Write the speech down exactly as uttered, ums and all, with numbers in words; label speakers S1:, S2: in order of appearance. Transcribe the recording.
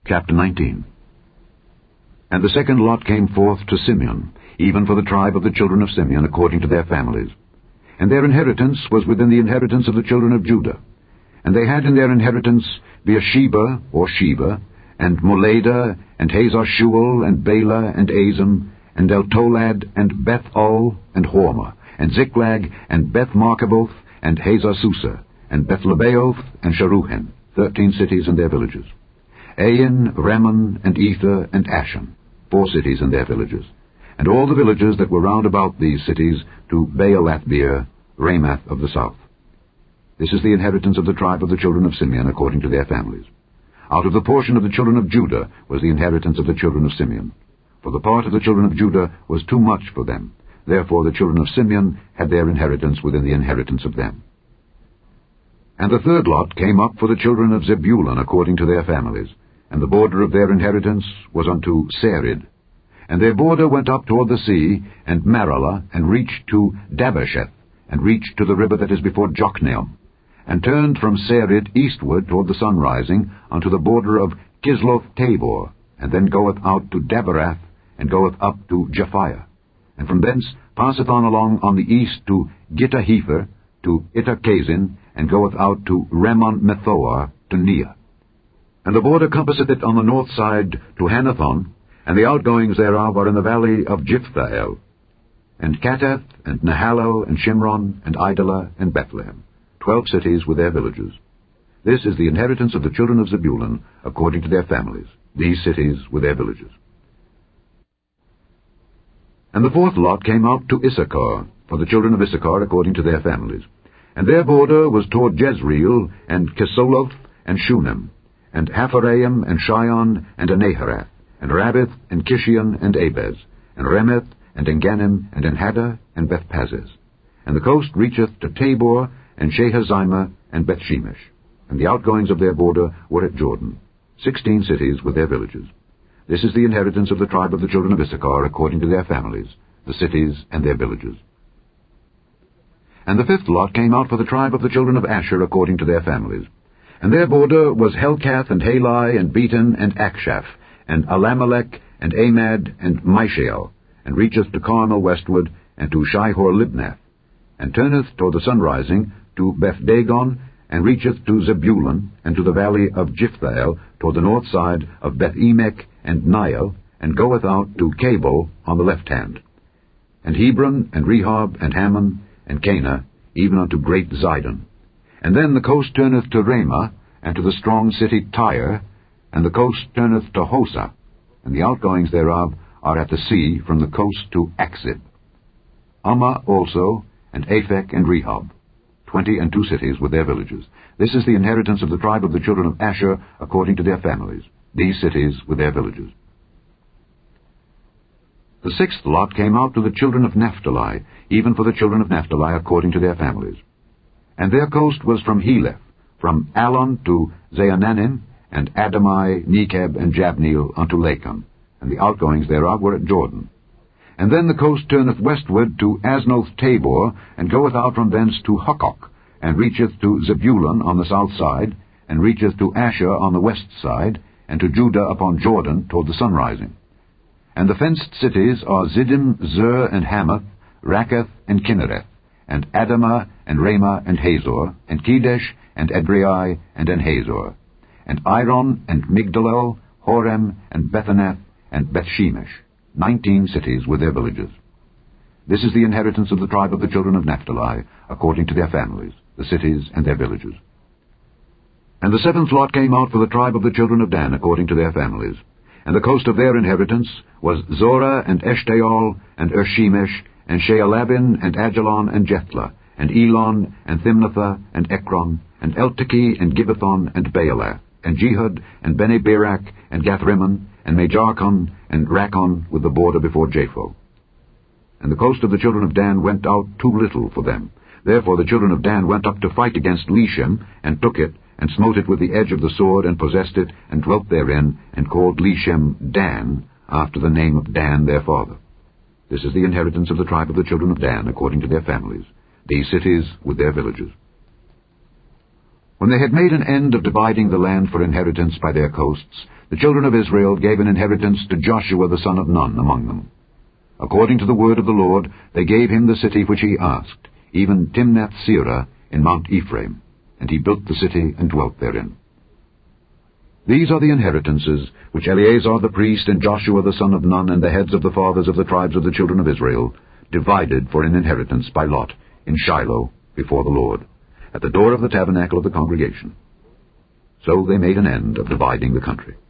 S1: Chapter nineteen. And the second lot came forth to Simeon, even for the tribe of the children of Simeon, according to their families. And their inheritance was within the inheritance of the children of Judah. And they had in their inheritance Beersheba, or Sheba, and Moladah, and Hazar-Shual, and Bela, and Azim, and Eltolad, and Beth-ul, and Hormah, and Ziklag, and Beth-Markaboth, and Hazar-Susa, and Beth-Lebaoth, and Sharuhen, thirteen cities and their villages. Ain, Rammon, and Ether, and Ashan, four cities and their villages, and all the villages that were round about these cities to Baalathbeer, Ramath of the south. This is the inheritance of the tribe of the children of Simeon according to their families. Out of the portion of the children of Judah was the inheritance of the children of Simeon. For the part of the children of Judah was too much for them. Therefore the children of Simeon had their inheritance within the inheritance of them. And the third lot came up for the children of Zebulun according to their families, and the border of their inheritance was unto Sarid. And their border went up toward the sea, and Maralah, and reached to Dabbesheth, and reached to the river that is before Jokneam, and turned from Sarid eastward toward the sunrising unto the border of Kisloth-Tabor, and then goeth out to Daberath, and goeth up to Japhiah, and from thence passeth on along on the east to Gittahepher, to Ittachazin, and goeth out to Rammon-Methoar, to Neah. And the border compasseth it on the north side to Hanathon, and the outgoings thereof are in the valley of Jiphthahel, and Kattath, and Nahalal, and Shimron, and Idalah, and Bethlehem, twelve cities with their villages. This is the inheritance of the children of Zebulun, according to their families, these cities with their villages. And the fourth lot came out to Issachar, for the children of Issachar according to their families. And their border was toward Jezreel, and Kesoloth, and Shunem, and Hapharaim, and Shion, and Anaharath, and Rabbith, and Kishion, and Abez, and Remeth, and Engannim, and Enhaddah, and Bethpazzez. And the coast reacheth to Tabor, and Shehazimah, and Bethshemesh. And the outgoings of their border were at Jordan, sixteen cities with their villages. This is the inheritance of the tribe of the children of Issachar according to their families, the cities and their villages. And the fifth lot came out for the tribe of the children of Asher according to their families. And their border was Helkath, and Halai, and Beton, and Akshaph, and Alamelech, and Amad, and Mishael, and reacheth to Carmel westward, and to Shihor-Libnath, and turneth toward the sunrising to Beth-Dagon, and reacheth to Zebulun, and to the valley of Jiphthahel, toward the north side of Beth-Emek, and Niel, and goeth out to Cabul on the left hand, and Hebron, and Rehob, and Hammon, and Cana, even unto great Zidon. And then the coast turneth to Ramah, and to the strong city Tyre, and the coast turneth to Hosah, and the outgoings thereof are at the sea from the coast to Akzib. Ummah also, and Aphek, and Rehob, twenty and two cities with their villages. This is the inheritance of the tribe of the children of Asher according to their families, these cities with their villages. The sixth lot came out to the children of Naphtali, even for the children of Naphtali according to their families. And their coast was from Heleph, from Allon to Zaananim, and Adamai, Nekeb, and Jabneel unto Lakum, and the outgoings thereof were at Jordan. And then the coast turneth westward to Aznoth-Tabor, and goeth out from thence to Hukkok, and reacheth to Zebulun on the south side, and reacheth to Asher on the west side, and to Judah upon Jordan toward the sunrising. And the fenced cities are Ziddim, Zer, and Hamath, Rakkath, and Kinnereth, and Adamah, and Ramah, and Hazor, and Kedesh, and Edrei, and Enhazor, and Iron, and Migdalel, Horem, and Bethanath, and Bethshemesh, nineteen cities with their villages. This is the inheritance of the tribe of the children of Naphtali, according to their families, the cities and their villages. And the seventh lot came out for the tribe of the children of Dan, according to their families. And the coast of their inheritance was Zorah, and Eshtaol, and Ershemesh, and Shealabin, and Ajalon, and Jethlah, and Elon, and Thimnathah, and Ekron, and Eltekeh, and Gibbethon, and Baalath, and Jehud, and Bene-Berak, and Gathrimmon, and Majarkon, and Rakon, with the border before Japho. And the coast of the children of Dan went out too little for them. Therefore the children of Dan went up to fight against Leshem, and took it, and smote it with the edge of the sword, and possessed it, and dwelt therein, and called Leshem Dan, after the name of Dan their father. This is the inheritance of the tribe of the children of Dan, according to their families, these cities with their villages. When they had made an end of dividing the land for inheritance by their coasts, the children of Israel gave an inheritance to Joshua the son of Nun among them. According to the word of the Lord, they gave him the city which he asked, even Timnath-Serah in Mount Ephraim, and he built the city and dwelt therein. These are the inheritances which Eleazar the priest and Joshua the son of Nun and the heads of the fathers of the tribes of the children of Israel divided for an inheritance by lot in Shiloh before the Lord, at the door of the tabernacle of the congregation. So they made an end of dividing the country.